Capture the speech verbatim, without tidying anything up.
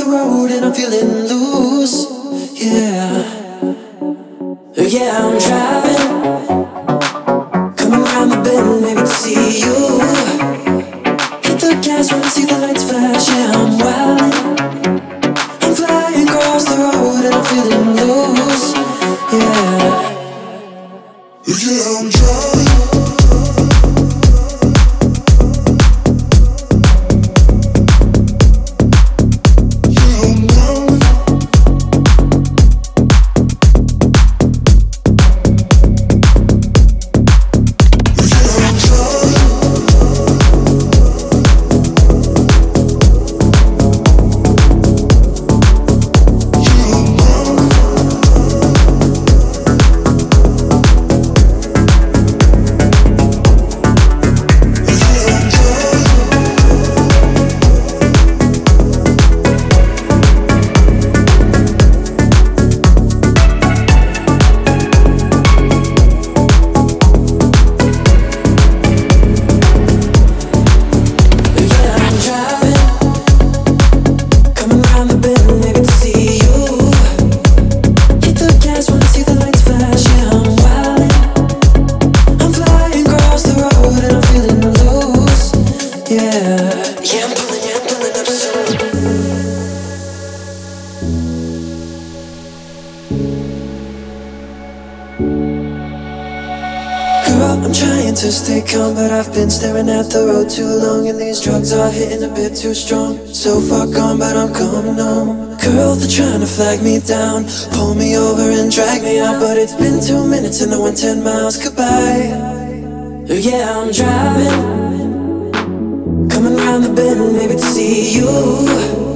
road and I'm feeling loose. Yeah, yeah, I'm driving, coming round the bend, maybe to see you. Hit the gas when I see the lights flash. Yeah, I'm wildin', I'm flying across the road and I'm feeling loose. Yeah, yeah, I'm driving. I'm trying to stay calm, but I've been staring at the road too long, and these drugs are hitting a bit too strong. So far gone, but I'm coming home. Girl, they're trying to flag me down, pull me over and drag me out, but it's been two minutes and I went ten miles. Goodbye. Yeah, I'm driving, coming round the bend, maybe to see you.